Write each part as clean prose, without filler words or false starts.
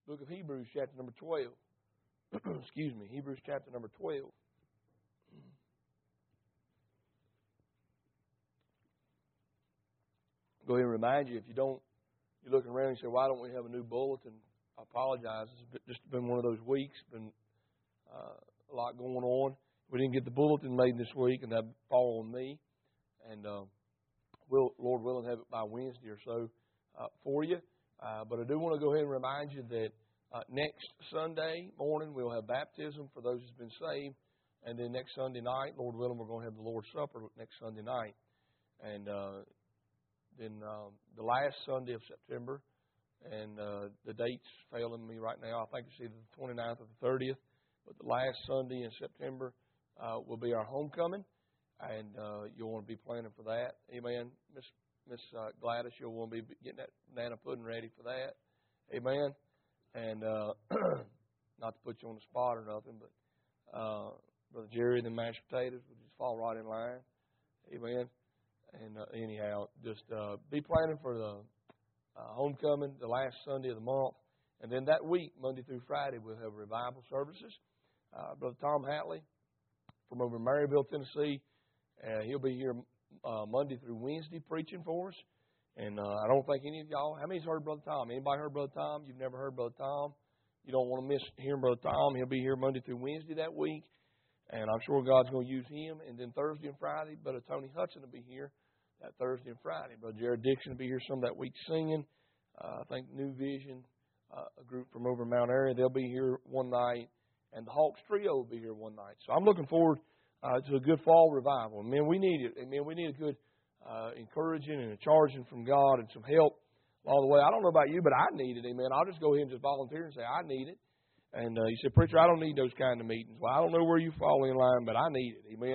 Book of Hebrews, chapter number 12. Excuse me, Hebrews chapter number 12. Go ahead and remind you, if you don't, you're looking around and say, why don't we have a new bulletin? I apologize. It's just been one of those weeks. Been a lot going on. We didn't get the bulletin made this week, and that fall on me. And we'll, Lord willing, have it by Wednesday or so for you. But I do want to go ahead and remind you that next Sunday morning we'll have baptism for those who've been saved. And then next Sunday night, Lord willing, we're going to have the Lord's Supper next Sunday night. And then the last Sunday of September, and the date's failing me right now. I think it's either the 29th or the 30th. But the last Sunday in September will be our homecoming. And you'll want to be planning for that. Amen. Miss Gladys, you'll want to be getting that banana pudding ready for that. Amen. And not to put you on the spot or nothing, but Brother Jerry, the mashed potatoes will just fall right in line. Amen. And anyhow, just be planning for the homecoming, the last Sunday of the month. And then that week, Monday through Friday, we'll have revival services. Brother Tom Hatley from over in Maryville, Tennessee, he'll be here Monday through Wednesday preaching for us. And I don't think any of y'all, how many's heard Brother Tom? Anybody heard Brother Tom? You've never heard Brother Tom? You don't want to miss hearing Brother Tom. He'll be here Monday through Wednesday that week. And I'm sure God's going to use him. And then Thursday and Friday, Brother Tony Hudson will be here that Thursday and Friday. Brother Jared Dixon will be here some of that week singing. I think New Vision, a group from over in Mount Airy, they'll be here one night. And the Hawks Trio will be here one night. So I'm looking forward to a good fall revival. Man, we need it. Man, we need a good encouraging and a charging from God and some help along the way. I don't know about you, but I need it. Amen. I'll just go ahead and just volunteer and say, I need it. And you say, preacher, I don't need those kind of meetings. Well, I don't know where you fall in line, but I need it. Amen.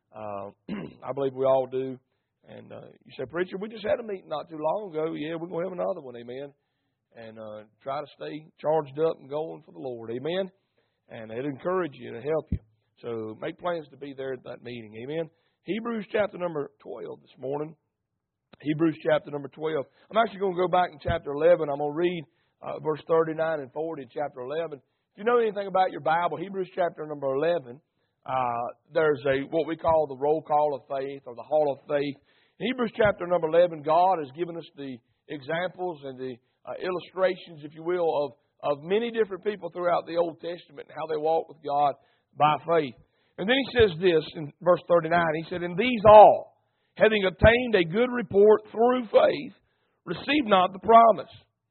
I believe we all do. And you say, preacher, we just had a meeting not too long ago. Yeah, we're going to have another one. Amen. And try to stay charged up and going for the Lord. Amen. And it'll encourage you and help you. So make plans to be there at that meeting. Amen. Hebrews chapter number 12 this morning. Hebrews chapter number 12. I'm actually going to go back in chapter 11. I'm going to read verse 39 and 40 in chapter 11. If you know anything about your Bible, Hebrews chapter number 11, there's what we call the roll call of faith or the hall of faith. In Hebrews chapter number 11, God has given us the examples and the illustrations, if you will, of many different people throughout the Old Testament and how they walk with God by faith. And then he says this in verse 39. He said, "And these all, having obtained a good report through faith, received not the promise.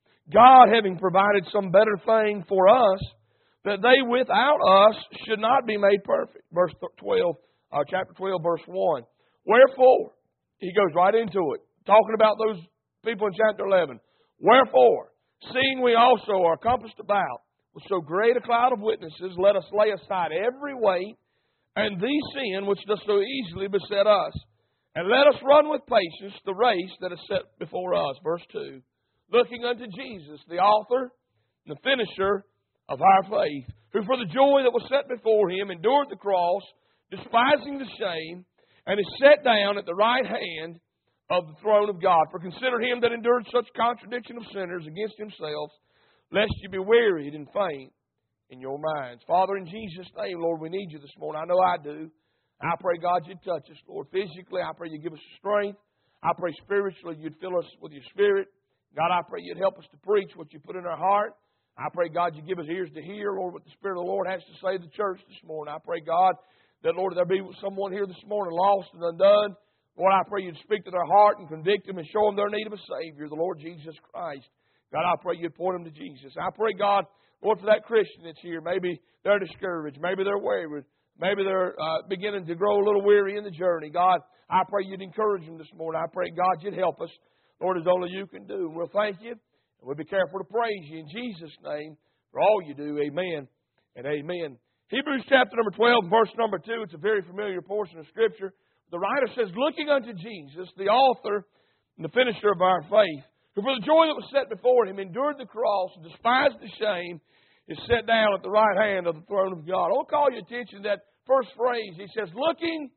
God having provided some better thing for us, that they without us should not be made perfect." Verse 12, chapter 12, verse 1. "Wherefore," he goes right into it, talking about those people in chapter 11. "Wherefore, seeing we also are compassed about with so great a cloud of witnesses, let us lay aside every weight and the sin which does so easily beset us, and let us run with patience the race that is set before us." Verse 2. "Looking unto Jesus, the author and the finisher of our faith, who for the joy that was set before him endured the cross, despising the shame, and is set down at the right hand of the throne of God. For consider him that endured such contradiction of sinners against himself, lest you be wearied and faint in your minds." Father, in Jesus' name, Lord, we need you this morning. I know I do. I pray, God, you'd touch us, Lord. Physically, I pray you'd give us strength. I pray spiritually you'd fill us with your Spirit. God, I pray you'd help us to preach what you put in our heart. I pray, God, you give us ears to hear, Lord, what the Spirit of the Lord has to say to the church this morning. I pray, God, that, Lord, there be someone here this morning lost and undone. Lord, I pray you'd speak to their heart and convict them and show them their need of a Savior, the Lord Jesus Christ. God, I pray you'd point them to Jesus. I pray, God, Lord, for that Christian that's here. Maybe they're discouraged. Maybe they're wayward. Maybe they're beginning to grow a little weary in the journey. God, I pray you'd encourage them this morning. I pray, God, you'd help us, Lord, as only you can do. And we'll thank you. And we'll be careful to praise you in Jesus' name for all you do. Amen and amen. Hebrews chapter number 12, verse number 2. It's a very familiar portion of Scripture. The writer says, "Looking unto Jesus, the author and the finisher of our faith, who for the joy that was set before him endured the cross and despised the shame, is set down at the right hand of the throne of God." I want to call your attention to that first phrase. He says, "Looking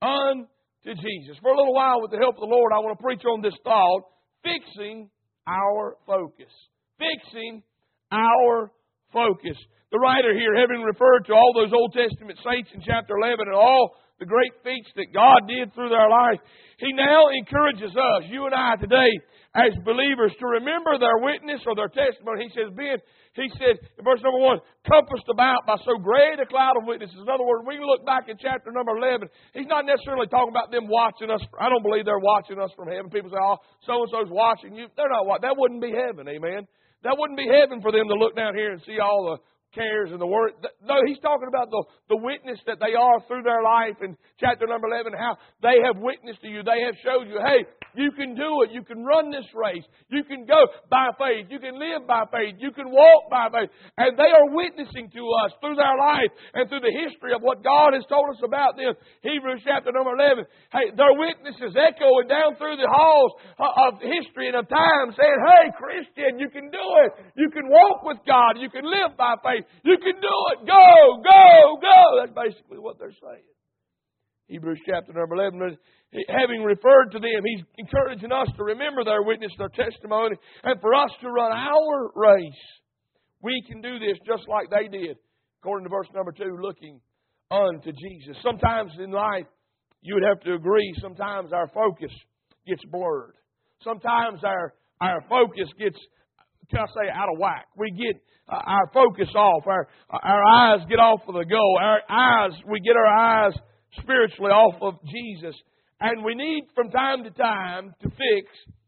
unto Jesus." For a little while, with the help of the Lord, I want to preach on this thought, fixing our focus. Fixing our focus. The writer here, having referred to all those Old Testament saints in chapter 11 and all the great feats that God did through their life, he now encourages us, you and I today, as believers, to remember their witness or their testimony. He said, in verse number 1, compassed about by so great a cloud of witnesses. In other words, we can look back in chapter number 11. He's not necessarily talking about them watching us. I don't believe they're watching us from heaven. People say, oh, so-and-so's watching you. They're not watching. That wouldn't be heaven, amen. That wouldn't be heaven for them to look down here and see all the cares and the word. No, he's talking about the witness that they are through their life in chapter number 11, how they have witnessed to you. They have showed you, hey, you can do it. You can run this race. You can go by faith. You can live by faith. You can walk by faith. And they are witnessing to us through their life and through the history of what God has told us about them. Hebrews chapter number 11. Hey, their witnesses echoing down through the halls of history and of time saying, hey, Christian, you can do it. You can walk with God. You can live by faith. You can do it. Go, go, go. That's basically what they're saying. Hebrews chapter number 11, having referred to them, he's encouraging us to remember their witness, their testimony, and for us to run our race. We can do this just like they did, according to verse number 2, looking unto Jesus. Sometimes in life, you would have to agree, sometimes our focus gets blurred. Sometimes our focus gets, can I say, out of whack. We get our focus off. Our eyes get off of the goal. We get our eyes spiritually off of Jesus. And we need from time to time to fix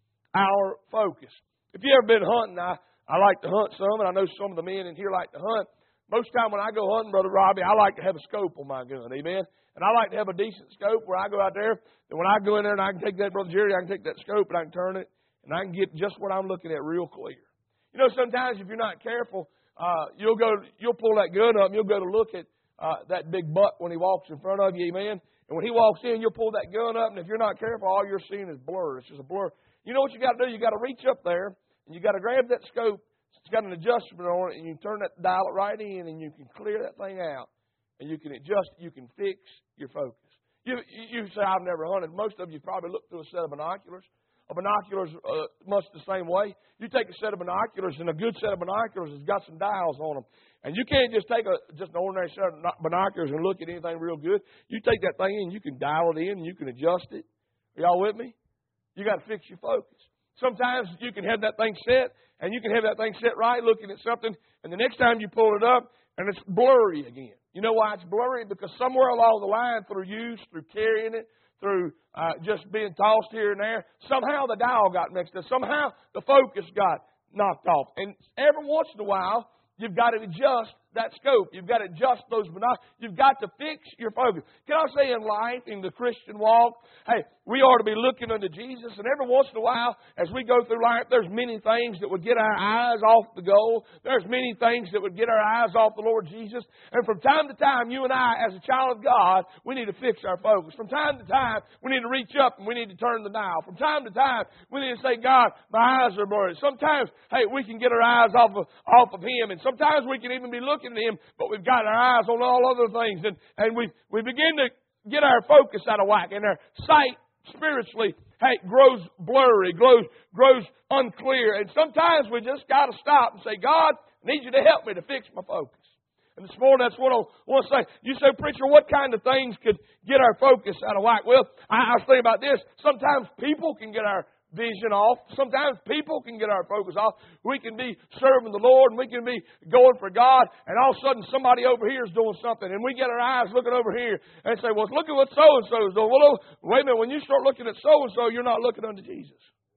our focus. If you've ever been hunting, I like to hunt some, and I know some of the men in here like to hunt. Most of the time when I go hunting, Brother Robbie, I like to have a scope on my gun. Amen? And I like to have a decent scope where I go out there, and when I go in there and I can take that, Brother Jerry, I can take that scope and I can turn it, and I can get just what I'm looking at real clear. You know, sometimes if you're not careful, you'll pull that gun up and you'll go to look at that big buck when he walks in front of you, amen? And when he walks in, you'll pull that gun up, and if you're not careful, all you're seeing is blur. It's just a blur. You know what you got to do? You got to reach up there, and you got to grab that scope. It's got an adjustment on it, and you turn that dial it right in, and you can clear that thing out, and you can adjust. You can fix your focus. You say, I've never hunted. Most of you probably looked through a set of binoculars. Binoculars much the same way. You take a set of binoculars, and a good set of binoculars has got some dials on them. And you can't just take just an ordinary set of binoculars and look at anything real good. You take that thing in, you can dial it in, and you can adjust it. Are y'all with me? You got to fix your focus. Sometimes you can have that thing set, and you can have that thing set right, looking at something, and the next time you pull it up, and it's blurry again. You know why it's blurry? Because somewhere along the line, through use, through carrying it, through just being tossed here and there, somehow the dial got mixed up. Somehow the focus got knocked off. And every once in a while, you've got to adjust that scope. You've got to adjust those binoculars. You've got to fix your focus. Can I say in life, in the Christian walk, hey, we ought to be looking unto Jesus. And every once in a while, as we go through life, there's many things that would get our eyes off the goal. There's many things that would get our eyes off the Lord Jesus. And from time to time, you and I, as a child of God, we need to fix our focus. From time to time, we need to reach up and we need to turn the dial. From time to time, we need to say, God, my eyes are blurry. Sometimes, hey, we can get our eyes off of Him. And sometimes we can even be looking at Him, but we've got our eyes on all other things. And we begin to get our focus out of whack. And our sight spiritually, hey, grows blurry, grows unclear. And sometimes we just got to stop and say, God, I need you to help me to fix my focus. And this morning, that's what I want to say. You say, preacher, what kind of things could get our focus out of whack? Well, I was thinking about this. Sometimes people can get our vision off. Sometimes people can get our focus off. We can be serving the Lord and we can be going for God, and all of a sudden somebody over here is doing something, and we get our eyes looking over here and say, well, look at what so-and-so is doing. Well, wait a minute, when you start looking at so-and-so, you're not looking unto Jesus.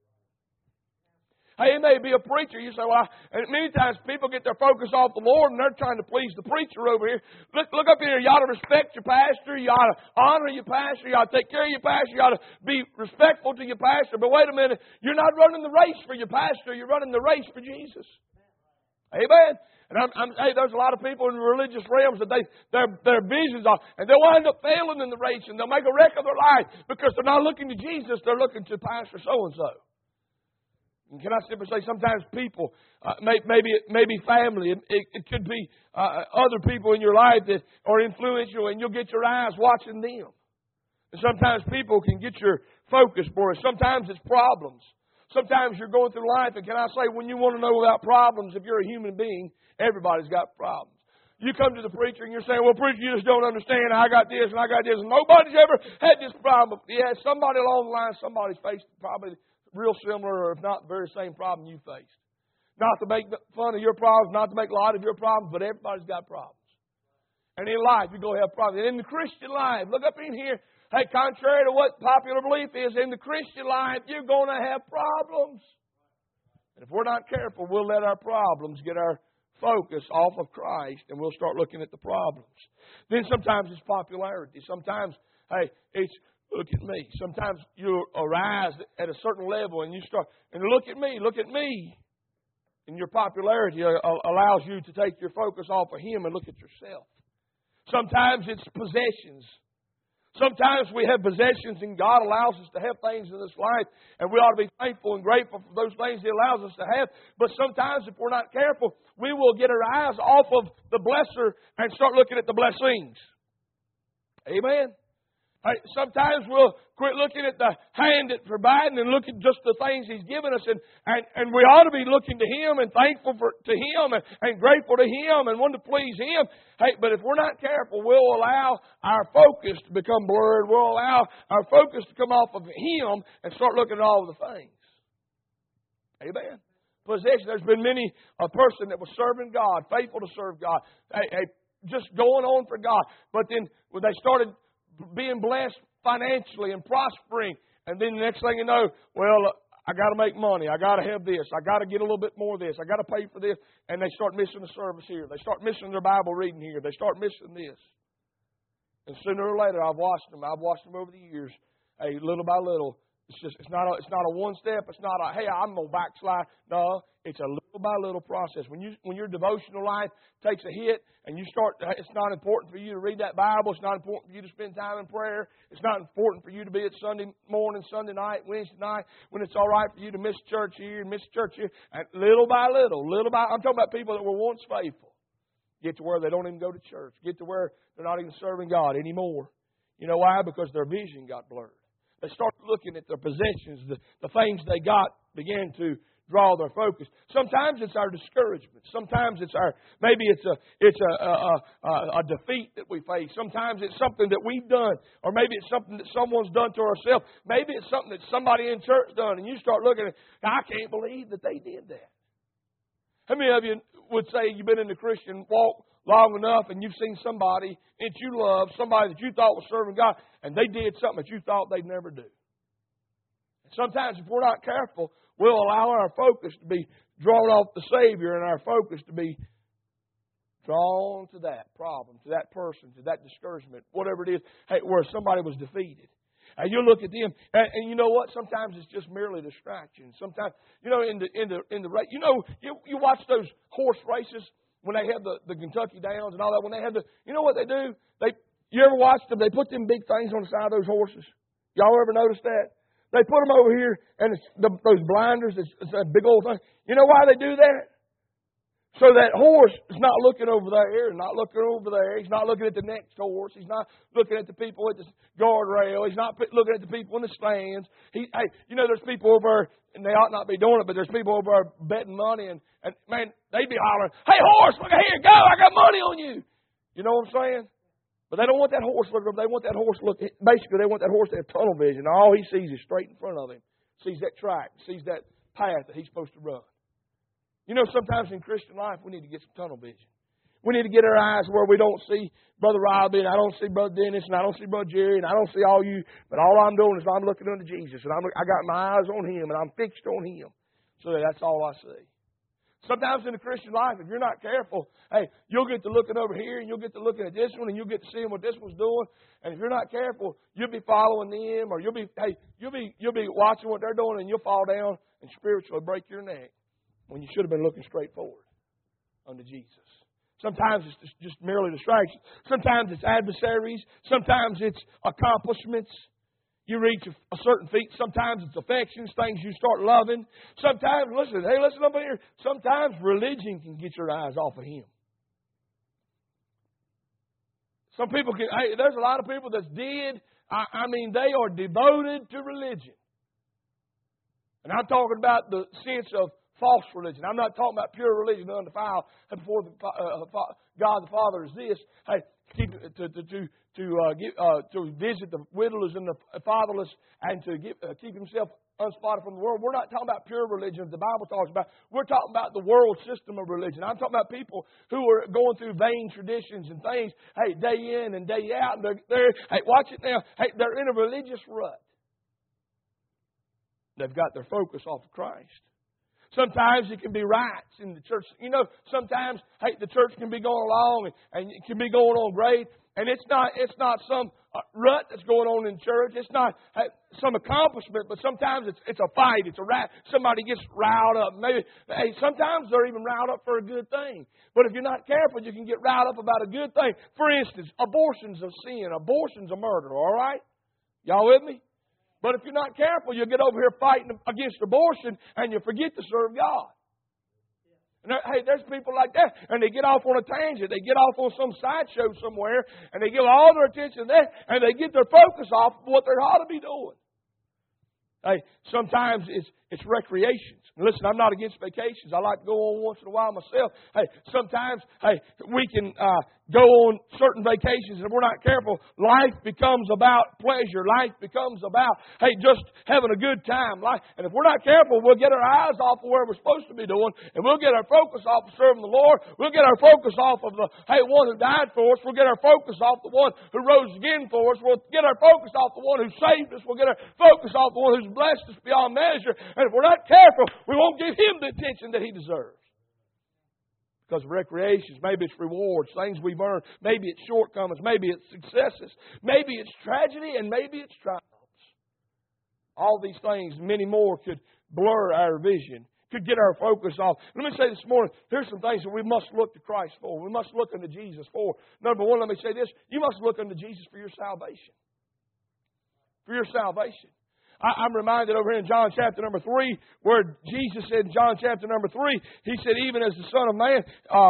Hey, it may be a preacher. You say, well, and many times people get their focus off the Lord and they're trying to please the preacher over here. Look up here. You ought to respect your pastor. You ought to honor your pastor. You ought to take care of your pastor. You ought to be respectful to your pastor. But wait a minute. You're not running the race for your pastor. You're running the race for Jesus. Amen. And hey, there's a lot of people in the religious realms that their visions are, and they'll wind up failing in the race, and they'll make a wreck of their life because they're not looking to Jesus. They're looking to Pastor so-and-so. And can I simply say, sometimes people, maybe family, it could be other people in your life that are influential, and you'll get your eyes watching them. And sometimes people can get your focus blurred. Sometimes it's problems. Sometimes you're going through life, and can I say, when you want to know about problems, if you're a human being, everybody's got problems. You come to the preacher and you're saying, well, preacher, you just don't understand. I got this and I got this. And nobody's ever had this problem. Yeah, somebody along the line, somebody's faced probably real similar, or if not the very same problem you faced. Not to make fun of your problems, not to make light of your problems, but everybody's got problems. And in life, you're going to have problems. And in the Christian life, look up in here. Hey, contrary to what popular belief is, in the Christian life, you're going to have problems. And if we're not careful, we'll let our problems get our focus off of Christ, and we'll start looking at the problems. Then sometimes it's popularity. Sometimes, hey, it's look at me. Sometimes you arise at a certain level and you start, and look at me. And your popularity allows you to take your focus off of Him and look at yourself. Sometimes it's possessions. Sometimes we have possessions and God allows us to have things in this life, and we ought to be thankful and grateful for those things He allows us to have. But sometimes if we're not careful, we will get our eyes off of the blesser and start looking at the blessings. Amen? Sometimes we'll quit looking at the hand that's providing and look at just the things He's given us. And we ought to be looking to Him and thankful to Him and grateful to Him and wanting to please Him. Hey, but if we're not careful, we'll allow our focus to become blurred. We'll allow our focus to come off of Him and start looking at all of the things. Amen. Possession. There's been many a person that was serving God, faithful to serve God, just going on for God. But then when they started being blessed financially and prospering, and then the next thing you know, well, I got to make money. I got to have this. I got to get a little bit more of this. I got to pay for this. And they start missing the service here. They start missing their Bible reading here. They start missing this. And sooner or later, I've watched them over the years, little by little. It's not a one step. It's not a, hey, I'm going to backslide. No, it's a little by little process. When your devotional life takes a hit and you start, it's not important for you to read that Bible. It's not important for you to spend time in prayer. It's not important for you to be at Sunday morning, Sunday night, Wednesday night, when it's all right for you to miss church here and miss church here. And little by little, I'm talking about people that were once faithful, get to where they don't even go to church, get to where they're not even serving God anymore. You know why? Because their vision got blurred. They started looking at their possessions, the things they got began to draw their focus. Sometimes it's our discouragement. Sometimes it's maybe it's a defeat that we face. Sometimes it's something that we've done, or maybe it's something that someone's done to ourselves. Maybe it's something that somebody in church done, and you start looking at, I can't believe that they did that. How many of you would say you've been in the Christian walk long enough and you've seen somebody that you love, somebody that you thought was serving God, and they did something that you thought they'd never do? And sometimes if we're not careful, we'll allow our focus to be drawn off the Savior and our focus to be drawn to that problem, to that person, to that discouragement, whatever it is, where somebody was defeated. And you look at them, and you know what? Sometimes it's just merely distraction. Sometimes, in the race, you watch those horse races when they have the Kentucky Downs and all that. When they have you know what they do? You ever watch them? They put them big things on the side of those horses. Y'all ever notice that? They put them over here, and it's those blinders. It's a big old thing. You know why they do that? So that horse is not looking over there, not looking over there. He's not looking at the next horse. He's not looking at the people at the guardrail. He's not looking at the people in the stands. There's people over there, and they ought not be doing it, but there's people over there betting money, and man, they'd be hollering, hey, horse, look here, go, I got money on you. You know what I'm saying? But they don't want that horse looking up. They want that horse basically, they want that horse to have tunnel vision. All he sees is straight in front of him. Sees that track, sees that path that he's supposed to run. Sometimes in Christian life, we need to get some tunnel vision. We need to get our eyes where we don't see Brother Robbie, and I don't see Brother Dennis, and I don't see Brother Jerry, and I don't see all you. But all I'm doing is I'm looking unto Jesus, and I got my eyes on Him, and I'm fixed on Him. So that's all I see. Sometimes in the Christian life, if you're not careful, you'll get to looking over here, and you'll get to looking at this one, and you'll get to seeing what this one's doing. And if you're not careful, you'll be following them, or you'll be watching what they're doing, and you'll fall down and spiritually break your neck when you should have been looking straight forward unto Jesus. Sometimes it's just merely distraction. Sometimes it's adversaries. Sometimes it's accomplishments. You reach a certain feat. Sometimes it's affections, things you start loving. Sometimes, listen up here. Sometimes religion can get your eyes off of Him. Some people there's a lot of people that's dead. They are devoted to religion. And I'm talking about the sense of false religion. I'm not talking about pure religion undefiled before God the Father is this. Hey, to visit the widowers and the fatherless and to keep himself unspotted from the world. We're not talking about pure religion the Bible talks about. We're talking about the world system of religion. I'm talking about people who are going through vain traditions and things, hey, day in and day out. And hey, watch it now. Hey, they're in a religious rut. They've got their focus off of Christ. Sometimes it can be rights in the church. You know, sometimes, hey, the church can be going along and it can be going on great. And it's not some rut that's going on in church. It's not some accomplishment, but sometimes it's a fight. It's a rat. Somebody gets riled up. Maybe sometimes they're even riled up for a good thing. But if you're not careful, you can get riled up about a good thing. For instance, abortion's a sin. Abortion's a murder. All right, y'all with me? But if you're not careful, you'll get over here fighting against abortion and you forget to serve God. And hey, there's people like that, and they get off on a tangent. They get off on some sideshow somewhere, and they give all their attention there, and they get their focus off what they ought to be doing. Hey, sometimes it's recreations. Listen, I'm not against vacations. I like to go on once in a while myself. Hey, sometimes, we can go on certain vacations, and if we're not careful, life becomes about pleasure. Life becomes about, just having a good time. And if we're not careful, we'll get our eyes off of where we're supposed to be doing, and we'll get our focus off of serving the Lord. We'll get our focus off of the one who died for us. We'll get our focus off the one who rose again for us. We'll get our focus off the one who saved us. We'll get our focus off the one who's blessed us beyond measure. And if we're not careful, we won't give Him the attention that He deserves. Because of recreations, maybe it's rewards, things we've earned, maybe it's shortcomings, maybe it's successes, maybe it's tragedy, and maybe it's triumphs. All these things, many more, could blur our vision, could get our focus off. Let me say this morning, here's some things that we must look to Christ for. We must look unto Jesus for. Number one, let me say this, you must look unto Jesus for your salvation. For your salvation. I'm reminded over here in John chapter number 3, where Jesus said in John chapter number 3, He said, even as the Son of Man,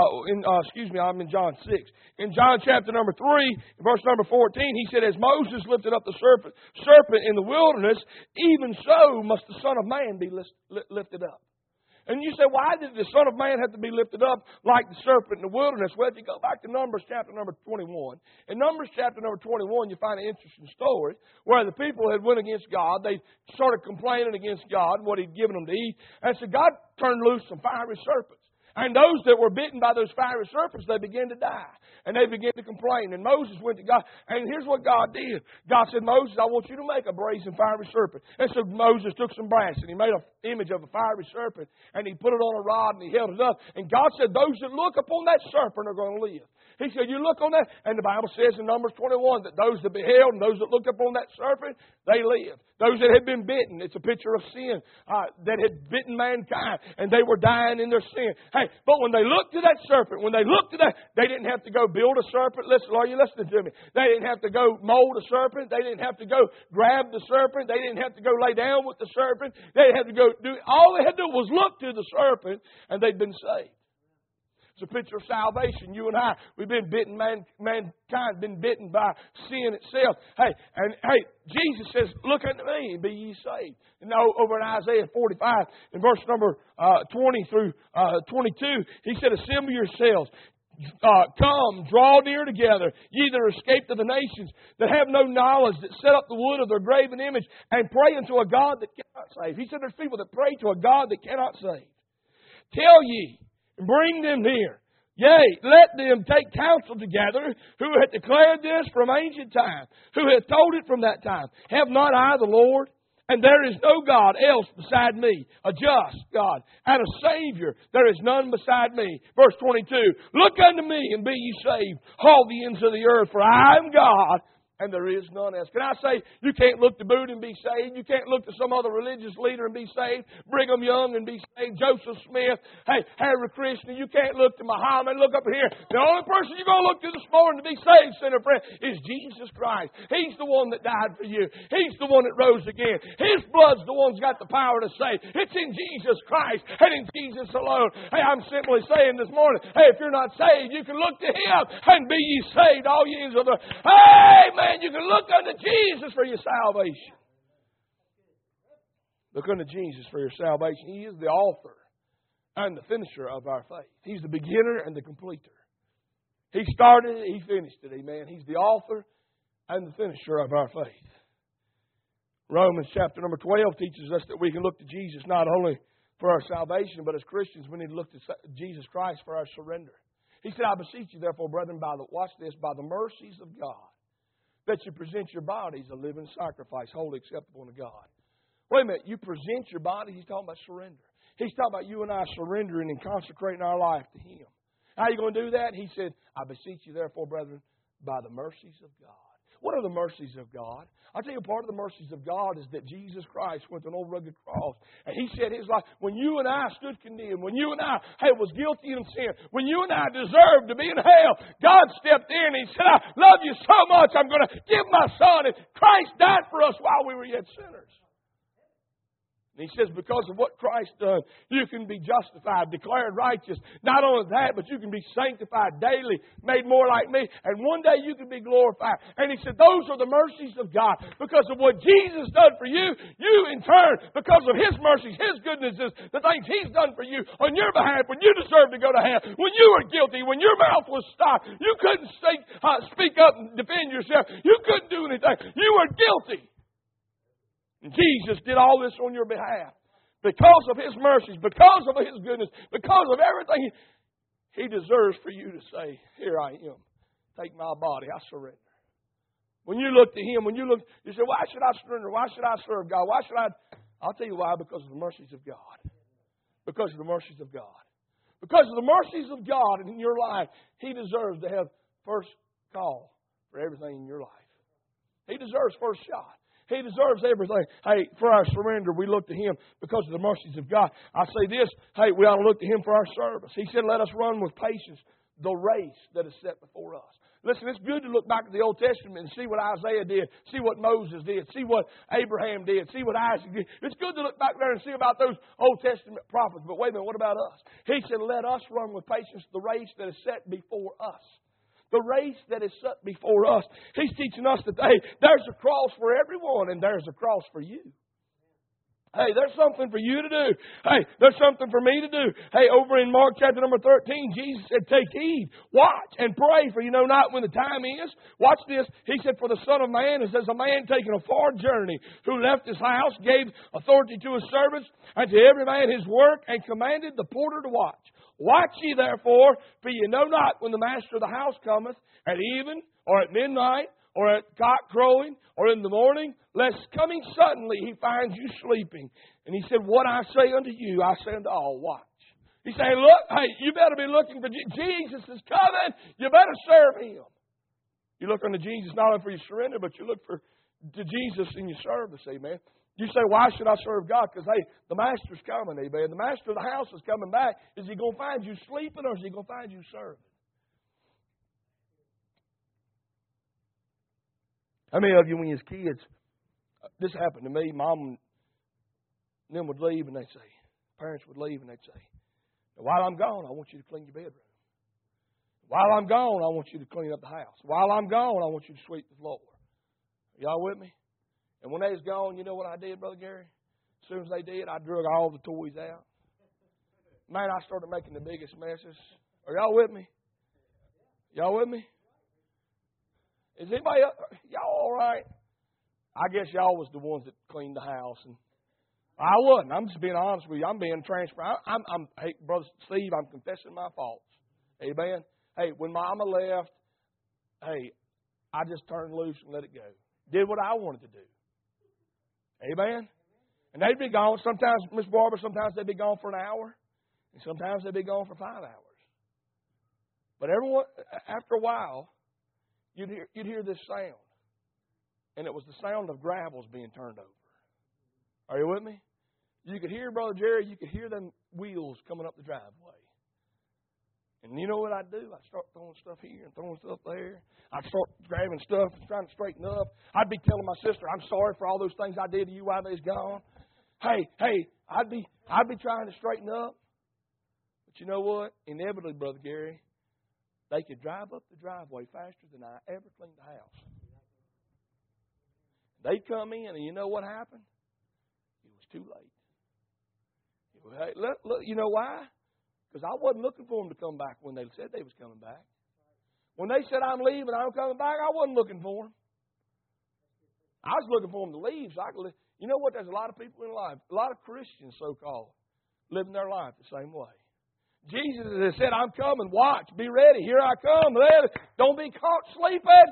I'm in John 6. In John chapter number 3, verse number 14, He said, as Moses lifted up the serpent in the wilderness, even so must the Son of Man be lifted up. And you say, why did the Son of Man have to be lifted up like the serpent in the wilderness? Well, if you go back to Numbers chapter number 21, in Numbers chapter number 21, you find an interesting story where the people had went against God. They started complaining against God, what He'd given them to eat. And so God turned loose some fiery serpents. And those that were bitten by those fiery serpents, they began to die. And they began to complain. And Moses went to God. And here's what God did. God said, Moses, I want you to make a brazen fiery serpent. And so Moses took some brass and he made an image of a fiery serpent. And he put it on a rod and he held it up. And God said, those that look upon that serpent are going to live. He said, you look on that. And the Bible says in Numbers 21 that those that beheld and those that looked upon that serpent, they lived. Those that had been bitten, it's a picture of sin that had bitten mankind. And they were dying in their sin. Hey, but when they looked to that serpent, when they looked to that, they didn't have to go build a serpent. Listen, are you listening to me? They didn't have to go mold a serpent. They didn't have to go grab the serpent. They didn't have to go lay down with the serpent. They didn't have to go do, all they had to do was look to the serpent and they'd been saved. It's a picture of salvation. You and I, we've been bitten, mankind been bitten by sin itself. Hey, Jesus says, look unto me and be ye saved. And now over in Isaiah 45, in verse number 20 through 22, He said, assemble yourselves. Come, draw near together, ye that are escaped of the nations, that have no knowledge, that set up the wood of their graven image, and pray unto a God that cannot save. He said there's people that pray to a God that cannot save. Tell ye, and bring them near. Yea, let them take counsel together, who hath declared this from ancient time, who hath told it from that time. Have not I the Lord? And there is no God else beside me, a just God, and a Savior. There is none beside me. Verse 22, look unto me and be ye saved, all the ends of the earth, for I am God, and there is none else. Can I say, you can't look to Buddha and be saved. You can't look to some other religious leader and be saved. Brigham Young and be saved. Joseph Smith. Hey, Hare Krishna. You can't look to Muhammad. Look up here. The only person you're going to look to this morning to be saved, sinner friend, is Jesus Christ. He's the one that died for you. He's the one that rose again. His blood's the one that's got the power to save. It's in Jesus Christ and in Jesus alone. Hey, I'm simply saying this morning, hey, if you're not saved, you can look to Him and be ye saved, all ye ends of the... Amen. You can look unto Jesus for your salvation. Look unto Jesus for your salvation. He is the author and the finisher of our faith. He's the beginner and the completer. He started it, He finished it. Amen. He's the author and the finisher of our faith. Romans chapter number 12 teaches us that we can look to Jesus not only for our salvation, but as Christians we need to look to Jesus Christ for our surrender. He said, I beseech you therefore, brethren, watch this, by the mercies of God, that you present your bodies a living sacrifice, wholly acceptable unto God. Wait a minute, you present your body? He's talking about surrender. He's talking about you and I surrendering and consecrating our life to Him. How are you going to do that? He said, I beseech you therefore, brethren, by the mercies of God. What are the mercies of God? I'll tell you, part of the mercies of God is that Jesus Christ went to an old rugged cross. And He said His life, when you and I stood condemned, when you and I was guilty in sin, when you and I deserved to be in hell, God stepped in and He said, I love you so much, I'm going to give my Son. And Christ died for us while we were yet sinners. And He says, because of what Christ done, you can be justified, declared righteous. Not only that, but you can be sanctified daily, made more like me. And one day you can be glorified. And He said, those are the mercies of God. Because of what Jesus done for you, you in turn, because of His mercies, His goodnesses, the things He's done for you on your behalf, when you deserved to go to hell, when you were guilty, when your mouth was stopped, you couldn't speak up and defend yourself. You couldn't do anything. You were guilty. And Jesus did all this on your behalf. Because of His mercies, because of His goodness, because of everything, He deserves for you to say, here I am. Take my body. I surrender. When you look to Him, you say, why should I surrender? Why should I serve God? Why should I? I'll tell you why. Because of the mercies of God. Because of the mercies of God. Because of the mercies of God in your life, He deserves to have first call for everything in your life. He deserves first shot. He deserves everything. Hey, for our surrender, we look to Him because of the mercies of God. I say this, hey, we ought to look to Him for our service. He said, let us run with patience the race that is set before us. Listen, it's good to look back at the Old Testament and see what Isaiah did, see what Moses did, see what Abraham did, see what Isaac did. It's good to look back there and see about those Old Testament prophets. But wait a minute, what about us? He said, let us run with patience the race that is set before us. The race that is set before us. He's teaching us that, hey, there's a cross for everyone and there's a cross for you. Hey, there's something for you to do. Hey, there's something for me to do. Hey, over in Mark chapter number 13, Jesus said, take heed, watch, and pray, for you know not when the time is. Watch this. He said, for the Son of Man is as a man taking a far journey, who left his house, gave authority to his servants, and to every man his work, and commanded the porter to watch. Watch ye therefore, for ye know not when the master of the house cometh, at even, or at midnight, or at cock crowing, or in the morning, lest coming suddenly He finds you sleeping. And He said, what I say unto you, I say unto all, watch. He's saying, look, hey, you better be looking for Jesus is coming. You better serve Him. You look unto Jesus not only for your surrender, but you look to Jesus in your service, amen. You say, why should I serve God? Because, hey, the Master's coming, amen. The Master of the house is coming back. Is He going to find you sleeping, or is He going to find you serving? How many of you, when you was kids, this happened to me, Mom and them would leave and they'd say, parents would leave and they'd say, while I'm gone, I want you to clean your bedroom. While I'm gone, I want you to clean up the house. While I'm gone, I want you to sweep the floor. Y'all with me? And when they was gone, you know what I did, Brother Gary? As soon as they did, I drug all the toys out. Man, I started making the biggest messes. Are y'all with me? Y'all with me? Is anybody, y'all all right? I guess y'all was the ones that cleaned the house. And I wasn't. I'm just being honest with you. I'm being transparent. Hey, Brother Steve, I'm confessing my faults. Amen? Hey, when Mama left, hey, I just turned loose and let it go. Did what I wanted to do. Amen? And they'd be gone. Sometimes, Miss Barbara, sometimes they'd be gone for an hour. And sometimes they'd be gone for 5 hours. But after a while, you'd hear this sound. And it was the sound of gravels being turned over. Are you with me? You could hear, Brother Jerry, you could hear them wheels coming up the driveway. And you know what I'd do? I'd start throwing stuff here and throwing stuff there. I'd start grabbing stuff and trying to straighten up. I'd be telling my sister, I'm sorry for all those things I did to you while they was gone. Hey, I'd be trying to straighten up. But you know what? Inevitably, Brother Gary, they could drive up the driveway faster than I ever cleaned the house. They'd come in, and you know what happened? It was It's too late. Hey, look, you know why? Because I wasn't looking for them to come back when they said they was coming back. When they said, I'm leaving, I'm coming back, I wasn't looking for them. I was looking for them to leave so I could live. You know what? There's a lot of people in life, a lot of Christians, so-called, living their life the same way. Jesus has said, I'm coming. Watch. Be ready. Here I come. Don't be caught sleeping.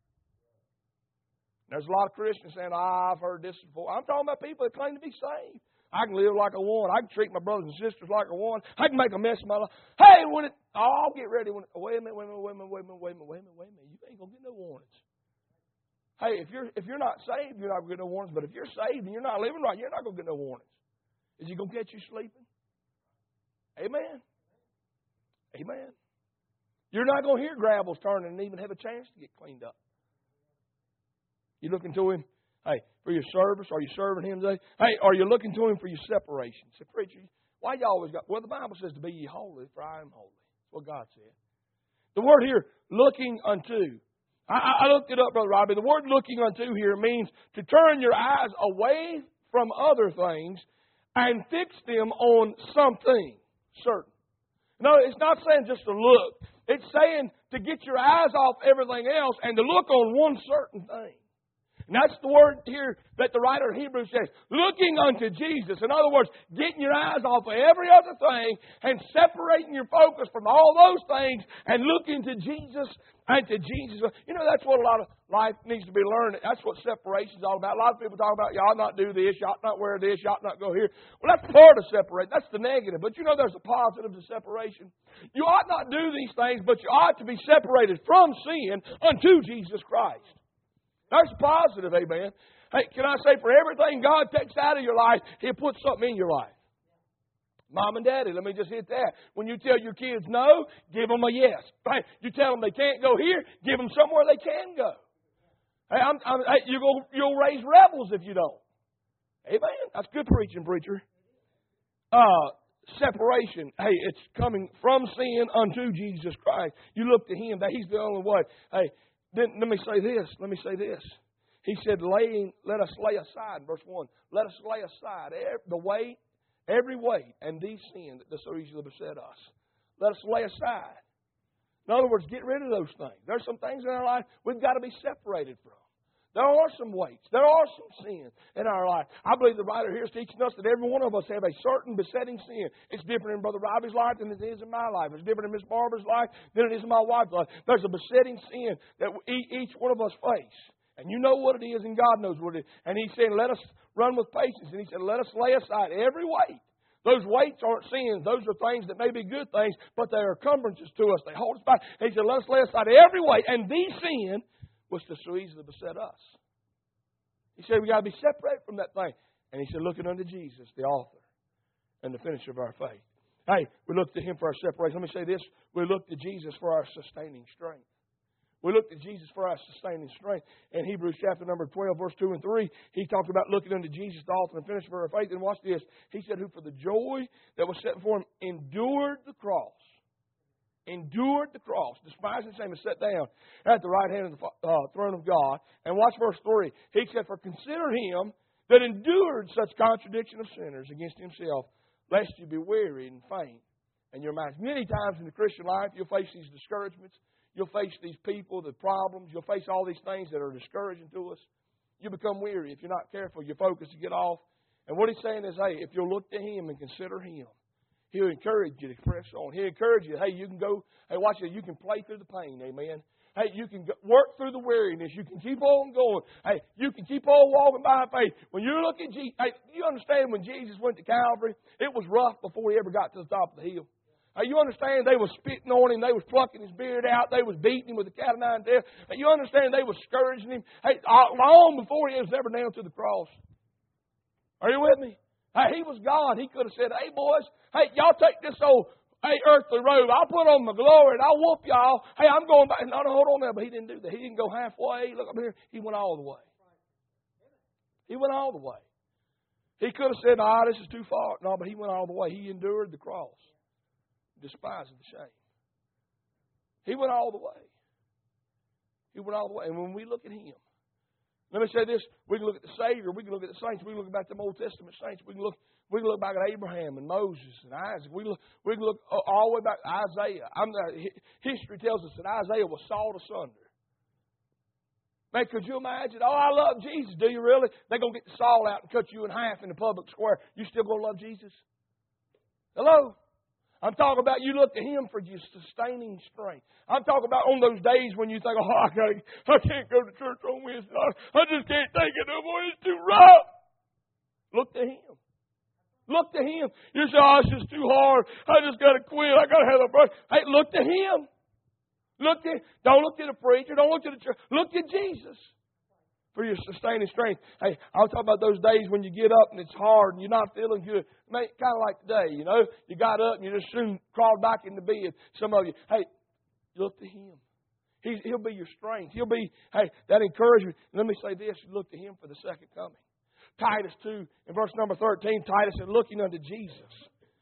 There's a lot of Christians saying, I've heard this before. I'm talking about people that claim to be saved. I can live like a one. I can treat my brothers and sisters like a one. I can make a mess of my life. Hey, I'll get ready. Wait a minute. You ain't going to get no warnings. Hey, if you're not saved, you're not going to get no warnings. But if you're saved and you're not living right, you're not going to get no warnings. Is He going to catch you sleeping? Amen. Amen. You're not going to hear gravels turning and even have a chance to get cleaned up. You looking to Him, hey, for your service? Are you serving Him today? Hey, are you looking to Him for your separation? Say, preacher, why you always got? Well, the Bible says to be ye holy, for I am holy. That's what God said. The word here, looking unto. I looked it up, Brother Robbie. The word looking unto here means to turn your eyes away from other things and fix them on something certain. No, it's not saying just to look. It's saying to get your eyes off everything else and to look on one certain thing. And that's the word here that the writer of Hebrews says, looking unto Jesus. In other words, getting your eyes off of every other thing and separating your focus from all those things and looking to Jesus and to Jesus. You know, that's what a lot of life needs to be learned. That's what separation is all about. A lot of people talk about, you ought not do this, you ought not wear this, you ought not go here. Well, that's part of separation. That's the negative. But you know there's a positive to separation. You ought not do these things, but you ought to be separated from sin unto Jesus Christ. That's positive, amen. Hey, can I say, for everything God takes out of your life, He'll put something in your life. Mom and Daddy, let me just hit that. When you tell your kids no, give them a yes. Hey, you tell them they can't go here, give them somewhere they can go. Hey, you'll raise rebels if you don't. Amen. That's good preaching, preacher. Separation. Hey, it's coming from sin unto Jesus Christ. You look to Him, that He's the only way. Hey, then let me say this. He said, let us lay aside, verse 1, let us lay aside every weight and these sins that does so easily beset us. Let us lay aside. In other words, get rid of those things. There's some things in our life we've got to be separated from. There are some weights. There are some sins in our life. I believe the writer here is teaching us that every one of us have a certain besetting sin. It's different in Brother Robbie's life than it is in my life. It's different in Miss Barbara's life than it is in my wife's life. There's a besetting sin that each one of us face. And you know what it is, and God knows what it is. And He said, let us run with patience. And He said, let us lay aside every weight. Those weights aren't sins. Those are things that may be good things, but they are encumbrances to us. They hold us back. And He said, let us lay aside every weight. And these sin was to so easily beset us. He said, we got to be separated from that thing. And He said, looking unto Jesus, the author and the finisher of our faith. Hey, we look to Him for our separation. Let me say this. We look to Jesus for our sustaining strength. We look to Jesus for our sustaining strength. In Hebrews chapter number 12, verse 2 and 3, he talked about looking unto Jesus, the author and finisher of our faith. And watch this. He said, who for the joy that was set before Him endured the cross. Endured the cross, despising shame, and sat down at the right hand of the throne of God. And watch verse 3. He said, for consider Him that endured such contradiction of sinners against Himself, lest you be weary and faint in your minds. Many times in the Christian life, you'll face these discouragements. You'll face these people, the problems. You'll face all these things that are discouraging to us. You become weary. If you're not careful, your focus will get off. And what He's saying is, hey, if you'll look to Him and consider Him, He'll encourage you to press on. He'll encourage you, hey, you can go, hey, watch it, you can play through the pain, amen. Hey, you can work through the weariness. You can keep on going. Hey, you can keep on walking by faith. When you look at Jesus, hey, you understand when Jesus went to Calvary, it was rough before He ever got to the top of the hill. You understand they was spitting on Him. They was plucking His beard out. They was beating Him with a cat of nine tails. You understand they was scourging Him. Hey, long before He was ever nailed to the cross. Are you with me? Hey, He was God. He could have said, hey, boys, hey, y'all take this old earthly robe. I'll put on my glory and I'll whoop y'all. Hey, I'm going back. No, hold on there. But He didn't do that. He didn't go halfway. Look up here. He went all the way. He went all the way. He could have said, this is too far. No, but He went all the way. He endured the cross. Despising the shame. He went all the way. He went all the way. And when we look at Him, Let me say this. We can look at the Savior. We can look at the saints. We can look back at the Old Testament saints. We can look back at Abraham and Moses and Isaac. We can look all the way back to Isaiah. History tells us that Isaiah was sawed asunder. Man, could you imagine? Oh, I love Jesus. Do you really? They're going to get the saw out and cut you in half in the public square. You still going to love Jesus? Hello? I'm talking about you look to Him for your sustaining strength. I'm talking about on those days when you think, oh, I can't go to church on Wednesday. I just can't take it no more. It's too rough. Look to Him. Look to Him. You say, oh, it's just too hard. I just got to quit. I got to have a break. Hey, look to Him. Don't look to the preacher. Don't look to the church. Look to Jesus for your sustaining strength. Hey, I'll talk about those days when you get up and it's hard and you're not feeling good. Kind of like today, you know. You got up and you just soon crawled back into bed. Some of you, hey, look to Him. He'll be your strength. He'll be, that encouragement. And let me say this. Look to Him for the second coming. Titus 2, in verse number 13, Titus said, looking unto Jesus.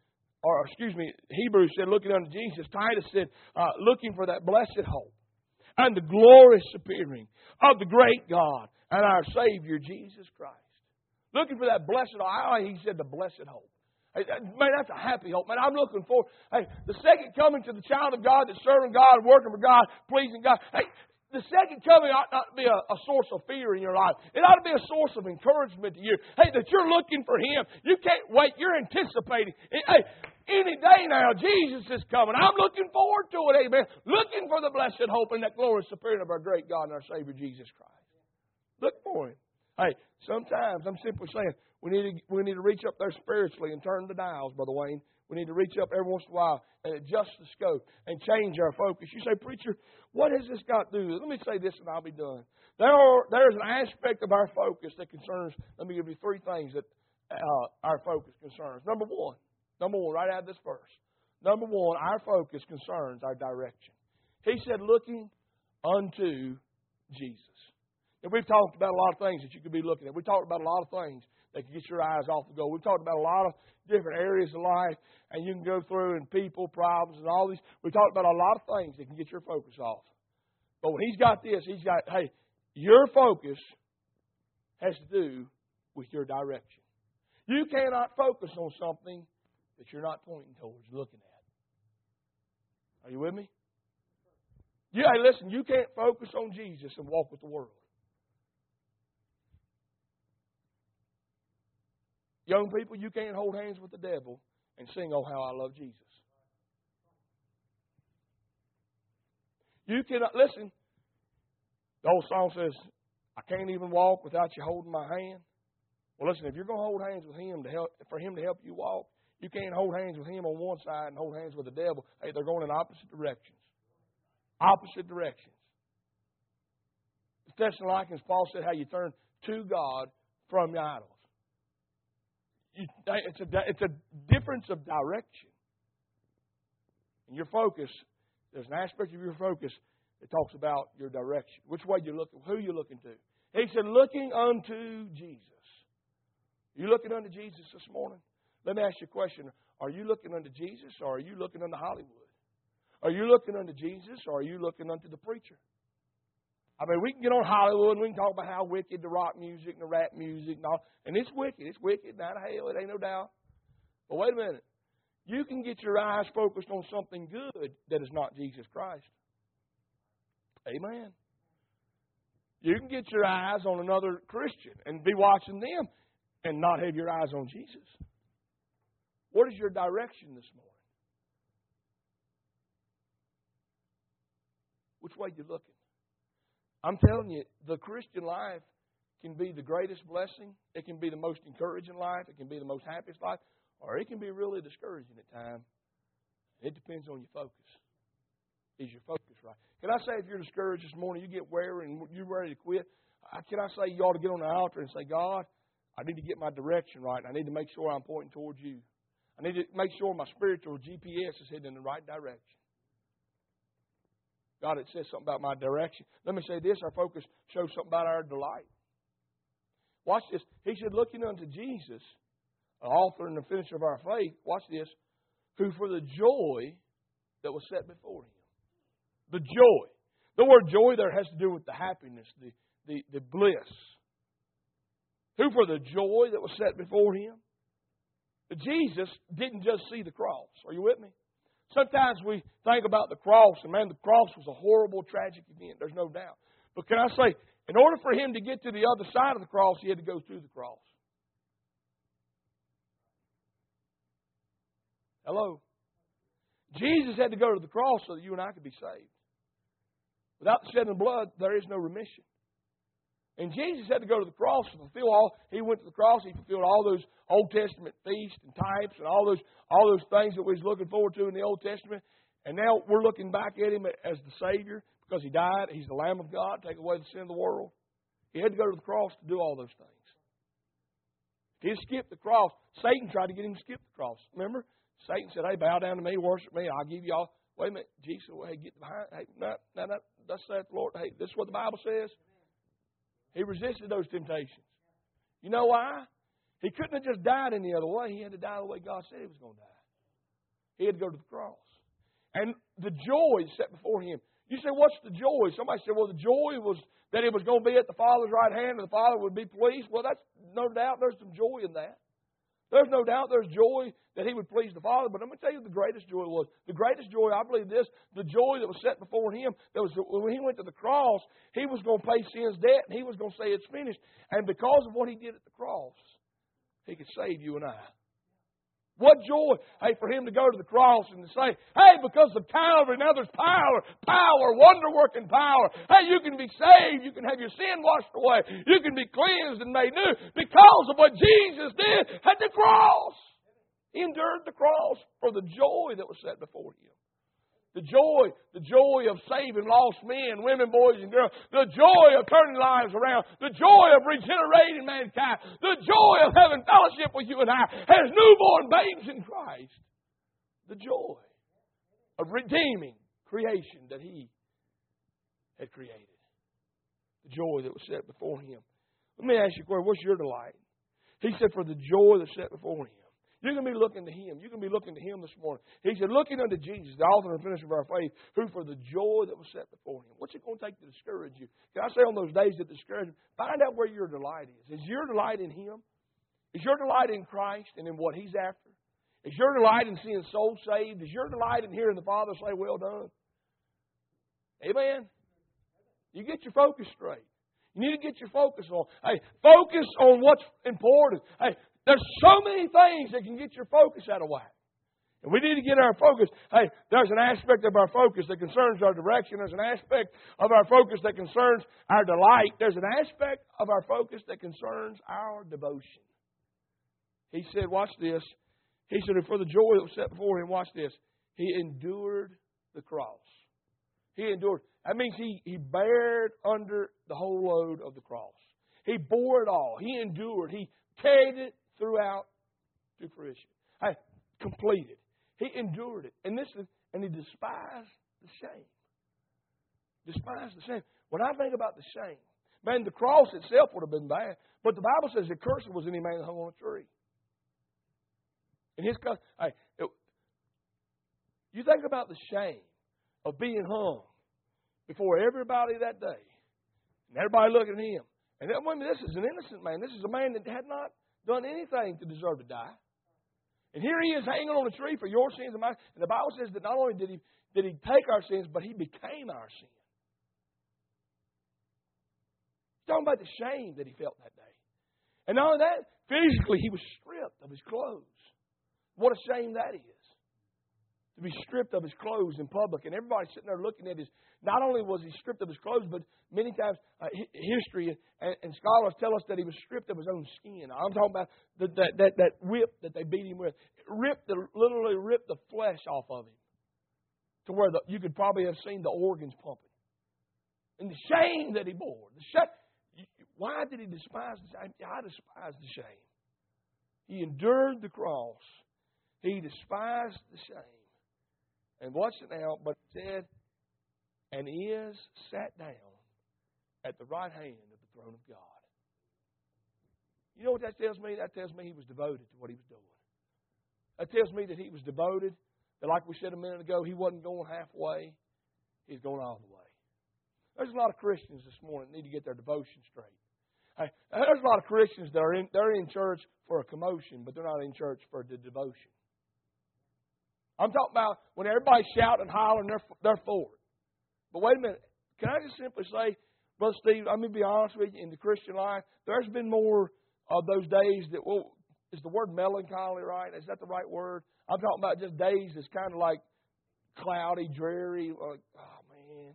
Hebrews said, looking unto Jesus. Titus said, looking for that blessed hope and the glorious appearing of the great God and our Savior, Jesus Christ. Looking for that blessed hope. He said the blessed hope. Hey, man, that's a happy hope. Man, I'm looking for, the second coming to the child of God that's serving God, working for God, pleasing God. Hey, the second coming ought not to be a source of fear in your life. It ought to be a source of encouragement to you. Hey, that you're looking for Him. You can't wait. You're anticipating. Hey, any day now, Jesus is coming. I'm looking forward to it. Amen. Looking for the blessed hope and that glorious appearing of our great God and our Savior, Jesus Christ. Look for Him. Hey, sometimes I'm simply saying we need to reach up there spiritually and turn the dials, Brother Wayne. We need to reach up every once in a while and adjust the scope and change our focus. You say, preacher, what has this got to do with it? Let me say this and I'll be done. There's an aspect of our focus that concerns, let me give you three things that our focus concerns. Number one, right out of this verse. Number one, our focus concerns our direction. He said, looking unto Jesus. And we've talked about a lot of things that you could be looking at. We talked about a lot of things that can get your eyes off the goal. We've talked about a lot of different areas of life, and you can go through and people, problems, and all these. We talked about a lot of things that can get your focus off. But when He's got this, He's got, your focus has to do with your direction. You cannot focus on something that you're not pointing towards, looking at. Are you with me? Yeah, listen, you can't focus on Jesus and walk with the world. Young people, you can't hold hands with the devil and sing, oh, how I love Jesus. You cannot, listen, the old song says, I can't even walk without you holding my hand. Well, listen, if you're going to hold hands with Him for Him to help you walk, you can't hold hands with Him on one side and hold hands with the devil. Hey, they're going in opposite directions. Opposite directions. The Thessalonians, Paul said how you turn to God from your idols. It's a difference of direction. And your focus, there's an aspect of your focus that talks about your direction. Which way you're looking, who you're looking to. He said, looking unto Jesus. Are you looking unto Jesus this morning? Let me ask you a question. Are you looking unto Jesus or are you looking unto Hollywood? Are you looking unto Jesus or are you looking unto the preacher? I mean, we can get on Hollywood and we can talk about how wicked the rock music and the rap music and all. And it's wicked. It's wicked. Not hell. It ain't no doubt. But wait a minute. You can get your eyes focused on something good that is not Jesus Christ. Amen. You can get your eyes on another Christian and be watching them and not have your eyes on Jesus. What is your direction this morning? Which way are you looking? I'm telling you, the Christian life can be the greatest blessing. It can be the most encouraging life. It can be the most happiest life. Or it can be really discouraging at times. It depends on your focus. Is your focus right? Can I say if you're discouraged this morning, you get weary and you're ready to quit, can I say you ought to get on the altar and say, God, I need to get my direction right. I need to make sure I'm pointing towards you. I need to make sure my spiritual GPS is heading in the right direction. God, it says something about my direction. Let me say this, our focus shows something about our delight. Watch this. He said, looking unto Jesus, the author and the finisher of our faith, watch this, who for the joy that was set before Him. The joy. The word joy there has to do with the happiness, the bliss. who for the joy that was set before Him. But Jesus didn't just see the cross. Are you with me? Sometimes we think about the cross, and man, the cross was a horrible, tragic event. There's no doubt. But can I say, in order for Him to get to the other side of the cross, He had to go through the cross. Hello? Jesus had to go to the cross so that you and I could be saved. Without the shedding of blood, there is no remission. And Jesus had to go to the cross to fulfill all. He went to the cross. He fulfilled all those Old Testament feasts and types and all those things that we was looking forward to in the Old Testament. And now we're looking back at Him as the Savior because He died. He's the Lamb of God, take away the sin of the world. He had to go to the cross to do all those things. If He had skipped the cross, Satan tried to get Him to skip the cross. Remember? Satan said, hey, bow down to me, worship me, I'll give you all. Wait a minute. Jesus said, well, hey, get behind. Hey, no, that's the Lord. Hey, this is what the Bible says. He resisted those temptations. You know why? He couldn't have just died any other way. He had to die the way God said He was going to die. He had to go to the cross. And the joy set before Him. You say, what's the joy? Somebody said, well, the joy was that He was going to be at the Father's right hand and the Father would be pleased. Well, that's no doubt. There's some joy in that. There's no doubt there's joy that He would please the Father. But I'm going to tell you the greatest joy was. The greatest joy, I believe this, the joy that was set before Him, that was when He went to the cross, He was going to pay sin's debt and He was going to say it's finished. And because of what He did at the cross, He could save you and I. What joy, hey, for Him to go to the cross and to say, hey, because of Calvary, now there's power, wonder-working power. Hey, you can be saved. You can have your sin washed away. You can be cleansed and made new because of what Jesus did at the cross. He endured the cross for the joy that was set before Him. The joy of saving lost men, women, boys, and girls. The joy of turning lives around. The joy of regenerating mankind. The joy of having fellowship with you and I as newborn babes in Christ. The joy of redeeming creation that He had created. The joy that was set before Him. Let me ask you, what's your delight? He said, for the joy that was set before Him. You're going to be looking to Him. You're going to be looking to Him this morning. He said, looking unto Jesus, the author and finisher of our faith, who for the joy that was set before Him. What's it going to take to discourage you? Can I say on those days that discourage you, find out where your delight is. Is your delight in Him? Is your delight in Christ and in what He's after? Is your delight in seeing souls saved? Is your delight in hearing the Father say, well done? Amen? You get your focus straight. You need to get your focus on. Hey, focus on what's important. Hey, there's so many things that can get your focus out of whack. And we need to get our focus. Hey, there's an aspect of our focus that concerns our direction. There's an aspect of our focus that concerns our delight. There's an aspect of our focus that concerns our devotion. He said, watch this. He said, for the joy that was set before Him, watch this. He endured the cross. He endured. That means He bared under the whole load of the cross. He bore it all. He endured. He carried it throughout to fruition. Hey, completed. He endured it. And He despised the shame. Despised the shame. When I think about the shame, man, the cross itself would have been bad. But the Bible says the cursed was any man that hung on a tree. And you think about the shame of being hung before everybody that day. And everybody looking at him. And this is an innocent man. This is a man that had not done anything to deserve to die. And here he is hanging on a tree for your sins and mine. And the Bible says that not only did he take our sins, but He became our sin. He's talking about the shame that He felt that day. And not only that, physically He was stripped of His clothes. What a shame that is. To be stripped of His clothes in public. And everybody sitting there looking at His... Not only was He stripped of His clothes, but many times history and scholars tell us that He was stripped of His own skin. I'm talking about that whip that they beat Him with. Literally ripped the flesh off of Him. To where you could probably have seen the organs pumping. And the shame that He bore. Why did He despise the shame? I despise the shame. He endured the cross. He despised the shame. And watch it now, but it said, and is sat down at the right hand of the throne of God. You know what that tells me? That tells me He was devoted to what He was doing. That tells me that He was devoted, that like we said a minute ago, He wasn't going halfway. He's going all the way. There's a lot of Christians this morning that need to get their devotion straight. Hey, there's a lot of Christians that they're in church for a commotion, but they're not in church for the devotion. I'm talking about when everybody's shouting and hollering, they're for it. But wait a minute. Can I just simply say, Brother Steve, I'm going to be honest with you, in the Christian life, there's been more of those days that, well, is the word melancholy right? Is that the right word? I'm talking about just days that's kind of like cloudy, dreary, like, oh,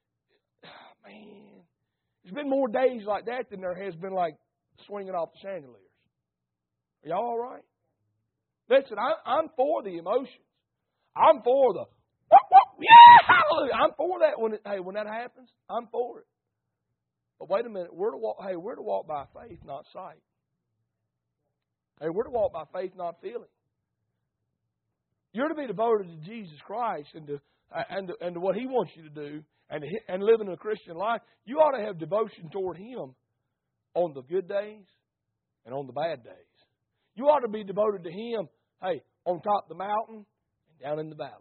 man. There's been more days like that than there has been like swinging off the chandeliers. Are y'all all right? Listen, I'm for the emotions. I'm for the, yeah, hallelujah. I'm for that when that happens. I'm for it. But wait a minute, we're to walk by faith, not sight. Hey, we're to walk by faith, not feeling. You're to be devoted to Jesus Christ and to what He wants you to do and living a Christian life. You ought to have devotion toward Him on the good days and on the bad days. You ought to be devoted to Him, hey, on top of the mountain and down in the valley.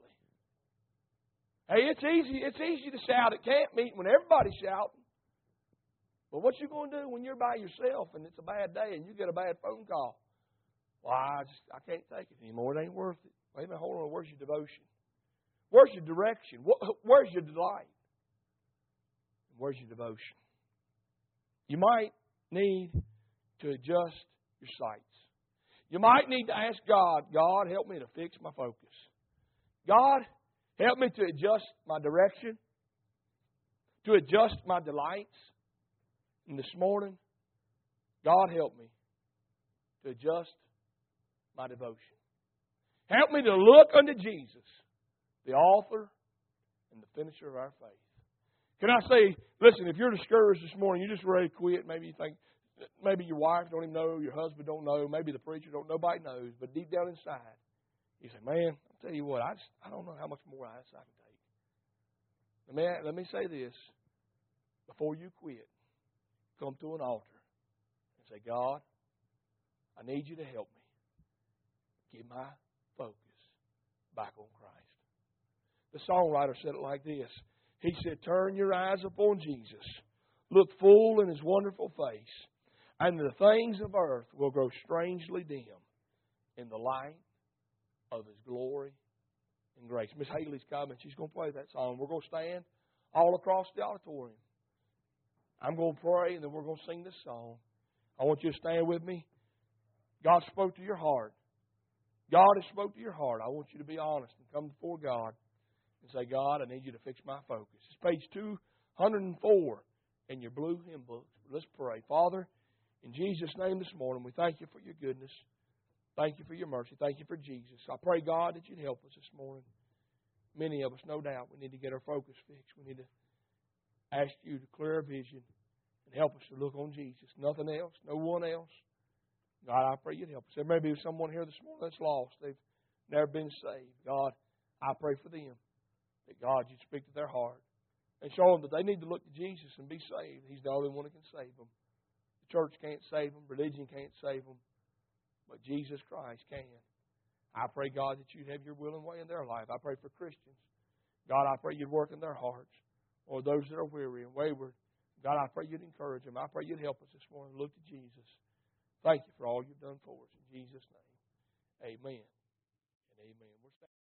Hey, it's easy to shout at camp meeting when everybody's shouting. But what you going to do when you're by yourself and it's a bad day and you get a bad phone call? Well, I can't take it anymore. It ain't worth it. Wait a minute, hold on. Where's your devotion? Where's your direction? Where's your delight? Where's your devotion? You might need to adjust your sights. You might need to ask God, God, help me to fix my focus. God, help me to adjust my direction, to adjust my delights. And this morning, God, help me to adjust my devotion. Help me to look unto Jesus, the author and the finisher of our faith. Can I say, listen, if you're discouraged this morning, you're just ready to quit. Maybe you think, maybe your wife don't even know, your husband don't know, maybe the preacher don't, nobody knows. But deep down inside, you say, man, I'll tell you what, I don't know how much more I can take. Let me say this. Before you quit, come to an altar and say, God, I need you to help me get my focus back on Christ. The songwriter said it like this. He said, turn your eyes upon Jesus. Look full in His wonderful face. And the things of earth will grow strangely dim in the light of His glory and grace. Miss Haley's coming. She's going to play that song. We're going to stand all across the auditorium. I'm going to pray, and then we're going to sing this song. I want you to stand with me. God spoke to your heart. God has spoke to your heart. I want you to be honest and come before God and say, God, I need you to fix my focus. It's page 204 in your blue hymn books. Let's pray. Father, in Jesus' name this morning, we thank you for your goodness. Thank you for your mercy. Thank you for Jesus. I pray, God, that you'd help us this morning. Many of us, no doubt, we need to get our focus fixed. We need to ask you to clear our vision and help us to look on Jesus. Nothing else, no one else. God, I pray you'd help us. There may be someone here this morning that's lost. They've never been saved. God, I pray for them that, God, you'd speak to their heart and show them that they need to look to Jesus and be saved. He's the only one who can save them. The church can't save them. Religion can't save them. But Jesus Christ can. I pray, God, that you'd have your will and way in their life. I pray for Christians. God, I pray you'd work in their hearts. Or those that are weary and wayward. God, I pray you'd encourage them. I pray you'd help us this morning to look to Jesus. Thank you for all you've done for us. In Jesus' name, amen and amen.